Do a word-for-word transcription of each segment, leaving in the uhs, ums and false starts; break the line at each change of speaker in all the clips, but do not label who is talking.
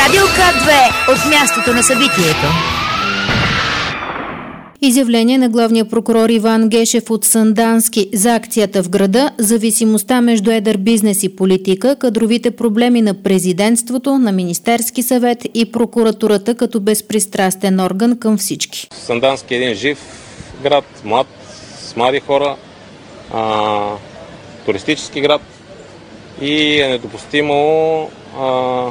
Радио К две от мястото на събитието.
Изявление на главния прокурор Иван Гешев от Сандански за акцията в града, зависимостта между едър бизнес и политика, кадровите проблеми на президентството, на Министерски съвет и прокуратурата като безпристрастен орган към всички.
Сандански е един жив град, млад, с млади хора, а, туристически град и е недопустимо а,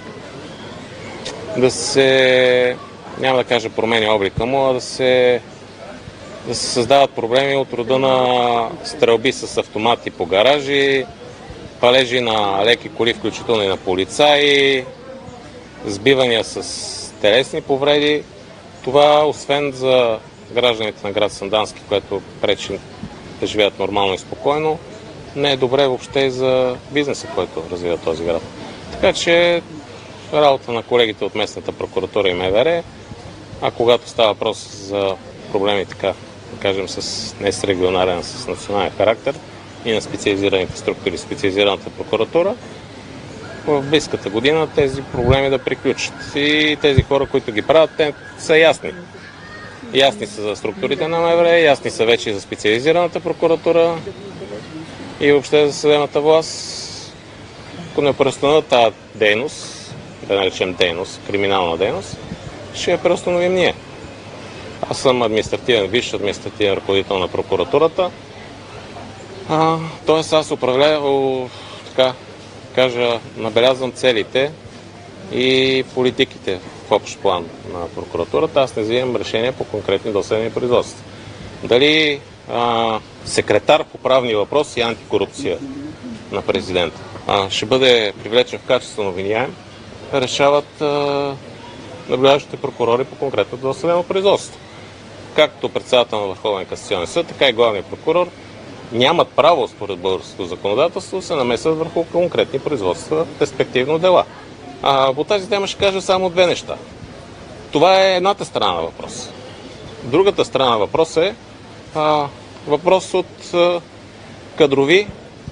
да се, няма да кажа промени облика му, а да се, да се създават проблеми от рода на стрелби с автомати по гаражи, палежи на леки коли, включително и на полицаи, сбивания с телесни повреди. Това, освен за гражданите на град Сандански, което пречи да живеят нормално и спокойно, не е добре въобще и за бизнеса, който развива този град. Така че работа на колегите от местната прокуратура и МВР, а когато става въпрос за проблеми, така да кажем, с не с регионален, а с национален характер и на специализираните структури, специализираната прокуратура, в близката година тези проблеми да приключат. И тези хора, които ги правят, те са ясни. Ясни са за структурите на МВР, ясни са вече и за специализираната прокуратура и въобще за съдебната власт. Ако не преустановят тази дейност, да наречем дейност, криминална дейност, ще я преустановим ние. Аз съм административен, висш административен ръководител на прокуратурата. А, тоест аз управлявам, така кажа, набелязвам целите и политиките в общ план на прокуратурата. Аз не взимам решения по конкретни досъдебни производства. Дали а, секретар по правни въпроси и антикорупция на президента а, ще бъде привлечен в качество на обвиняем, решават а, наблюдаващите прокурори по конкретно досъдебно производство. Както председател на Върховен касационен съд, така и главният прокурор нямат право, според българското законодателство, да се намесват върху конкретни производства, респективно дела. А, по тази тема ще кажа само две неща. Това е едната страна на въпроса. Другата страна на въпроса е а, въпрос от а, кадрови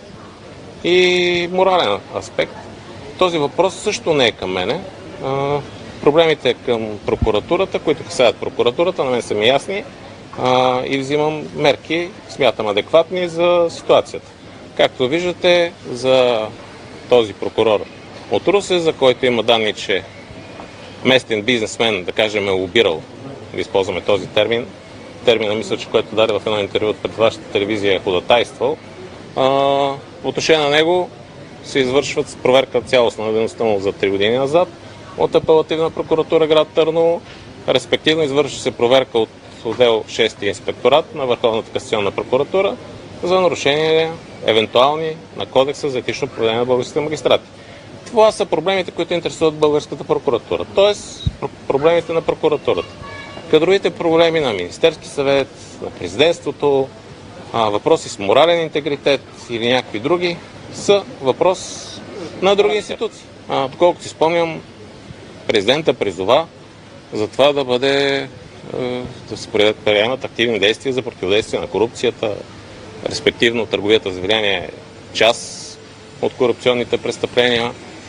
и морален аспект. Този въпрос също не е към мене. А, проблемите е към прокуратурата, които касаят прокуратурата, на мен са ми ясни а, и взимам мерки, смятам адекватни за ситуацията. Както виждате, за този прокурор от Русе, за който има данни, че местен бизнесмен, да кажем, е лобирал, да използваме този термин, термина мисля, че който даде в едно интервю пред вашата телевизия е ходатайствал, а, в отношение на него се извършват проверка цялостна на дейността му за три години назад от апелативна прокуратура град Търново, респективно извършва се проверка от отдел шести инспекторат на Върховната касационна прокуратура за нарушение евентуални на кодекса за етично поведение на българските магистрати. Това са проблемите, които интересуват българската прокуратура, т.е. проблемите на прокуратурата. Кадровите проблеми на Министерски съвет, на президентството, въпроси с морален интегритет или някакви други, са въпрос на други институции. А, доколкото си спомням, президента призова за това да бъде да се предприемат активни действия за противодействие на корупцията, респективно търговията с влияние е част от корупционните престъпления.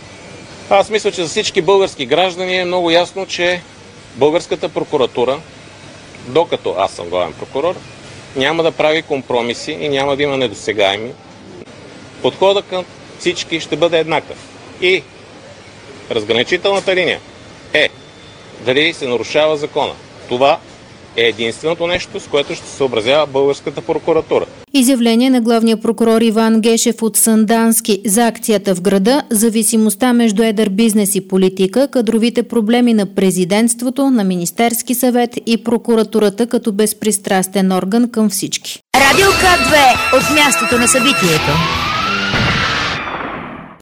Аз мисля, че за всички български граждани е много ясно, че българската прокуратура, докато аз съм главен прокурор, няма да прави компромиси и няма да има недосегаеми. Подходът към всички ще бъде еднакъв. И разграничителната линия е дали се нарушава закона. Това е единственото нещо, с което ще се съобразява българската прокуратура.
Изявление на главния прокурор Иван Гешев от Сандански за акцията в града, зависимостта между едър бизнес и политика, кадровите проблеми на президентството, на Министерски съвет и прокуратурата като безпристрастен орган към всички.
Радио К две от мястото на събитието.